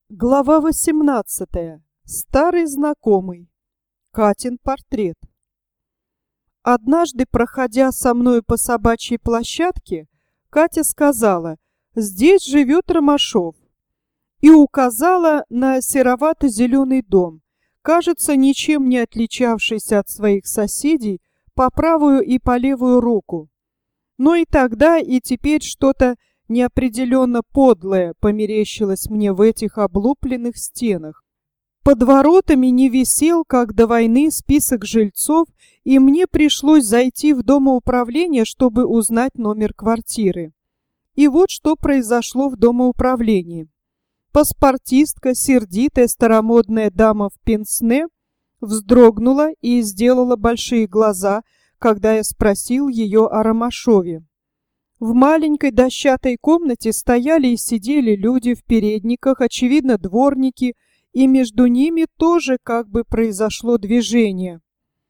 Глава 18. Старый знакомый. Катин портрет. Однажды, проходя со мной по собачьей площадке, Катя сказала: «Здесь живет Ромашов», и указала на серовато-зеленый дом, кажется, ничем не отличавшийся от своих соседей по правую и по левую руку. Но и тогда, и теперь что-то неопределенно подлое померещилось мне в этих облупленных стенах. Под воротами не висел, как до войны, список жильцов, и мне пришлось зайти в домоуправление, чтобы узнать номер квартиры. И вот что произошло в домоуправлении. Паспортистка, сердитая старомодная дама в пенсне, вздрогнула и сделала большие глаза, когда я спросил ее о Ромашове. В маленькой дощатой комнате стояли и сидели люди в передниках, очевидно, дворники, и между ними тоже как бы произошло движение.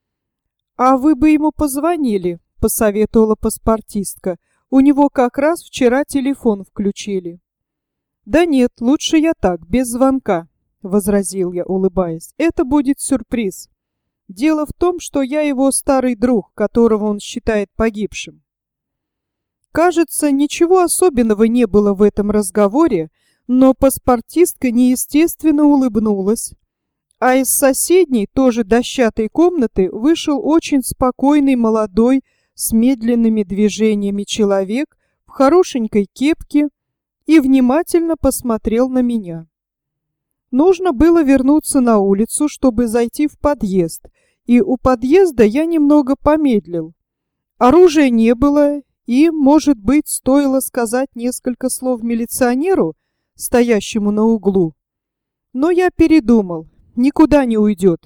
«А вы бы ему позвонили», — посоветовала паспортистка. «У него как раз вчера телефон включили». «Да нет, лучше я так, без звонка», — возразил я, улыбаясь. «Это будет сюрприз. Дело в том, что я его старый друг, которого он считает погибшим». Кажется, ничего особенного не было в этом разговоре, но паспортистка неестественно улыбнулась. А из соседней, тоже дощатой комнаты, вышел очень спокойный молодой, с медленными движениями человек в хорошенькой кепке и внимательно посмотрел на меня. Нужно было вернуться на улицу, чтобы зайти в подъезд, и у подъезда я немного помедлил. Оружия не было, и, может быть, стоило сказать несколько слов милиционеру, стоящему на углу. Но я передумал, никуда не уйдет.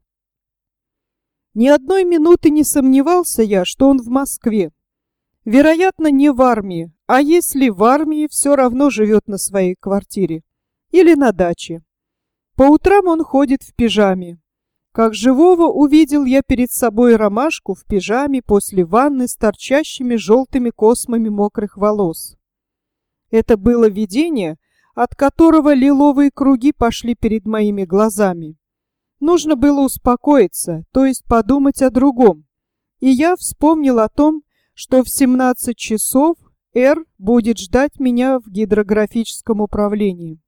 Ни одной минуты не сомневался я, что он в Москве. Вероятно, не в армии, а если в армии, все равно живет на своей квартире или на даче. По утрам он ходит в пижаме. Как живого увидел я перед собой Ромашку в пижаме после ванны с торчащими желтыми космами мокрых волос. Это было видение, от которого лиловые круги пошли перед моими глазами. Нужно было успокоиться, то есть подумать о другом. И я вспомнил о том, что в 17 часов Р будет ждать меня в гидрографическом управлении.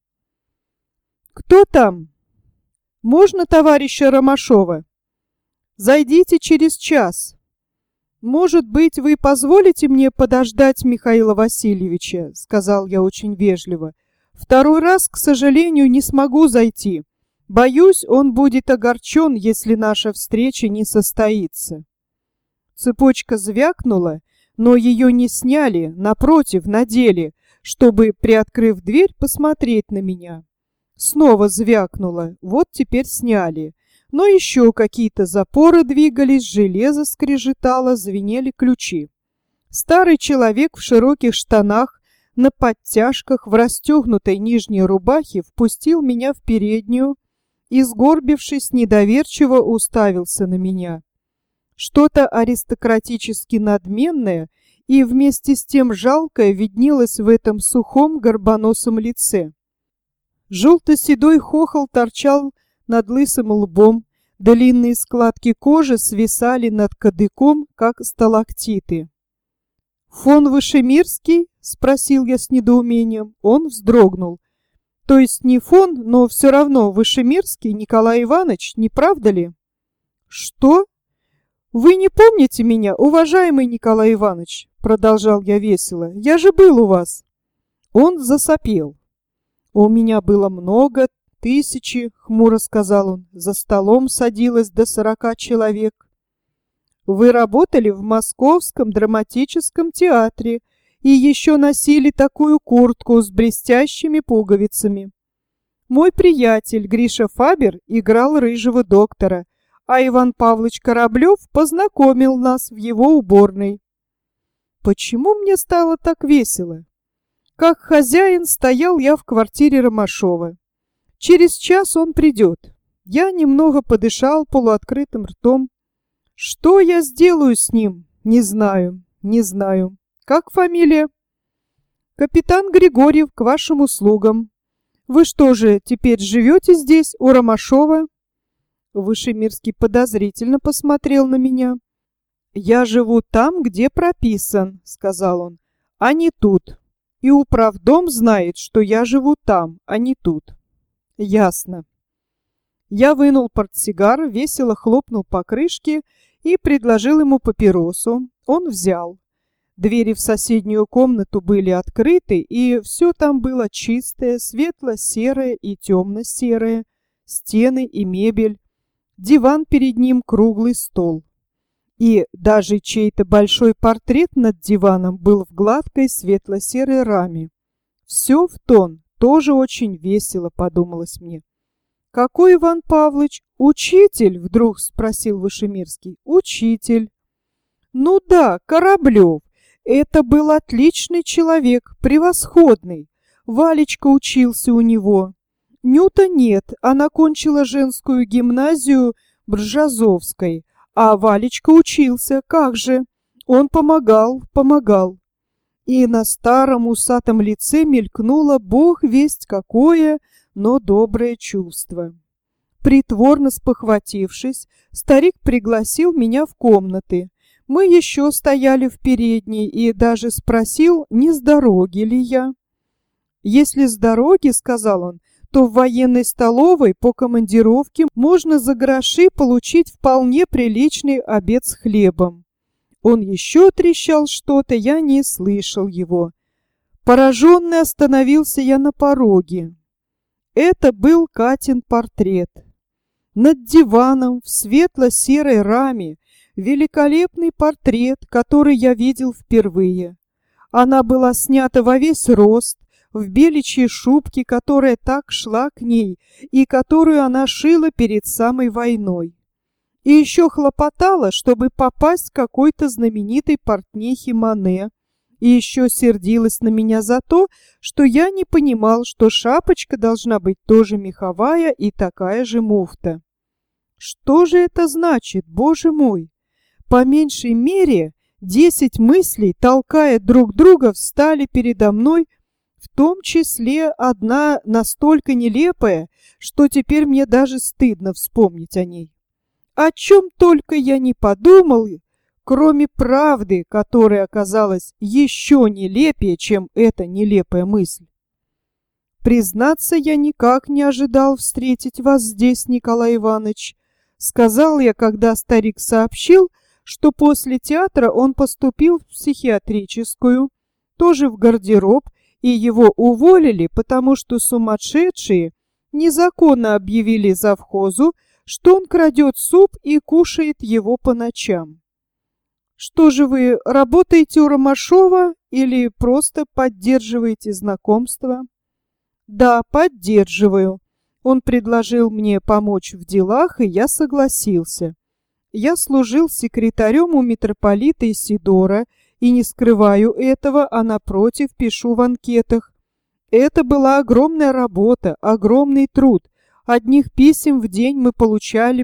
«Кто там? Можно товарища Ромашова? Зайдите через час. Может быть, вы позволите мне подождать Михаила Васильевича», — сказал я очень вежливо. «Второй раз, к сожалению, не смогу зайти. Боюсь, он будет огорчен, если наша встреча не состоится». Цепочка звякнула, но ее не сняли, напротив, надели, чтобы, приоткрыв дверь, посмотреть на меня. Снова звякнуло, вот теперь сняли. Но еще какие-то запоры двигались, железо скрежетало, звенели ключи. Старый человек в широких штанах, на подтяжках, в расстегнутой нижней рубахе впустил меня в переднюю и, сгорбившись, недоверчиво уставился на меня. Что-то аристократически надменное и вместе с тем жалкое виднелось в этом сухом горбоносом лице. Желто-седой хохол торчал над лысым лбом, длинные складки кожи свисали над кадыком, как сталактиты. «Фон Вышемирский?» — спросил я с недоумением. Он вздрогнул. «То есть не фон, но все равно Вышемирский Николай Иванович, не правда ли?» «Что? Вы не помните меня, уважаемый Николай Иванович?» — продолжал я весело. «Я же был у вас». Он засопел. «У меня было много, тысячи», — хмуро сказал он. «За столом садилось до 40 человек». «Вы работали в Московском драматическом театре и еще носили такую куртку с блестящими пуговицами. Мой приятель Гриша Фабер играл рыжего доктора, а Иван Павлович Кораблев познакомил нас в его уборной». Почему мне стало так весело? Как хозяин стоял я в квартире Ромашова. Через час он придет. Я немного подышал полуоткрытым ртом. Что я сделаю с ним? Не знаю, не знаю. Как фамилия? Капитан Григорьев, к вашим услугам. Вы что же, теперь живете здесь, у Ромашова?» Вышемирский подозрительно посмотрел на меня. «Я живу там, где прописан», — сказал он, — «а не тут. И управдом знает, что я живу там, а не тут». «Ясно». Я вынул портсигар, весело хлопнул по крышке и предложил ему папиросу. Он взял. Двери в соседнюю комнату были открыты, и все там было чистое, светло-серое и темно-серое, стены и мебель, диван перед ним, круглый стол. И даже чей-то большой портрет над диваном был в гладкой светло-серой раме. Все в тон, тоже очень весело, подумалось мне. «Какой Иван Павлович? Учитель?» — вдруг спросил Вышемирский. «Учитель». «Ну да, Кораблев. Это был отличный человек, превосходный. Валечка учился у него. Нюта нет, она кончила женскую гимназию Бржазовской, а Валечка учился, как же. Он помогал. И на старом усатом лице мелькнуло бог весть какое, но доброе чувство. Притворно спохватившись, старик пригласил меня в комнаты. Мы еще стояли в передней и даже спросил, не с дороги ли я. «Если с дороги, — сказал он, — то в военной столовой по командировке можно за гроши получить вполне приличный обед с хлебом». Он еще трещал что-то, я не слышал его. Пораженный остановился я на пороге. Это был Катин портрет. Над диваном в светло-серой раме великолепный портрет, который я видел впервые. Она была снята во весь рост, в беличьей шубке, которая так шла к ней и которую она шила перед самой войной. И еще хлопотала, чтобы попасть к какой-то знаменитой портнихе Мане, и еще сердилась на меня за то, что я не понимал, что шапочка должна быть тоже меховая и такая же муфта. Что же это значит, Боже мой? По меньшей мере 10 мыслей, толкая друг друга, встали передо мной, в том числе одна настолько нелепая, что теперь мне даже стыдно вспомнить о ней. О чем только я не подумал, кроме правды, которая оказалась еще нелепее, чем эта нелепая мысль. «Признаться, я никак не ожидал встретить вас здесь, Николай Иванович», — сказал я, когда старик сообщил, что после театра он поступил в психиатрическую, тоже в гардероб, и его уволили, потому что сумасшедшие незаконно объявили завхозу, что он крадет суп и кушает его по ночам. «Что же вы, работаете у Ромашова или просто поддерживаете знакомство?» «Да, поддерживаю. Он предложил мне помочь в делах, и я согласился. Я служил секретарем у митрополита Исидора, и не скрываю этого, а напротив пишу в анкетах. Это была огромная работа, огромный труд. Одних писем в день мы получали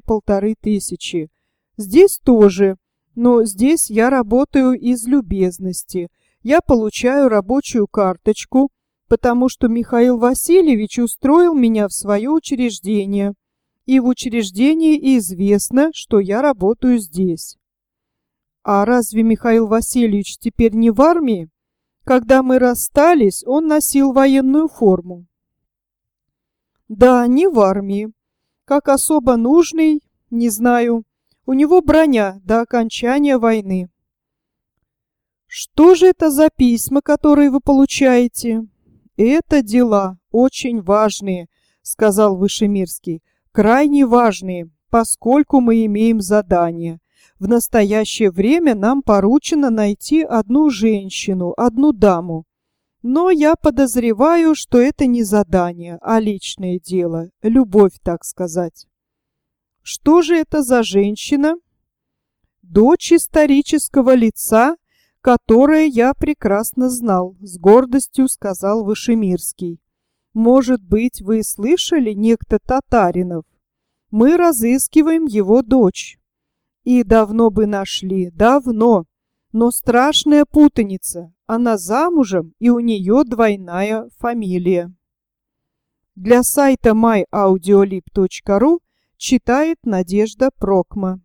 1500. Здесь тоже, но здесь я работаю из любезности. Я получаю рабочую карточку, потому что Михаил Васильевич устроил меня в свое учреждение. И в учреждении известно, что я работаю здесь. А разве Михаил Васильевич теперь не в армии? Когда мы расстались, он носил военную форму. Да, не в армии. Как особо нужный, не знаю. У него броня до окончания войны. Что же это за письма, которые вы получаете? Это дела очень важные, сказал Вышемирский. Крайне важные, поскольку мы имеем задание. В настоящее время нам поручено найти одну женщину, одну даму. Но я подозреваю, что это не задание, а личное дело, любовь, так сказать. Что же это за женщина? Дочь исторического лица, которое я прекрасно знал, с гордостью сказал Вышемирский. Может быть, вы слышали некто Татаринов? Мы разыскиваем его дочь. И давно бы нашли, давно. Но страшная путаница. Она замужем, и у нее двойная фамилия. Для сайта myaudiolib.ru читает Надежда Прокма.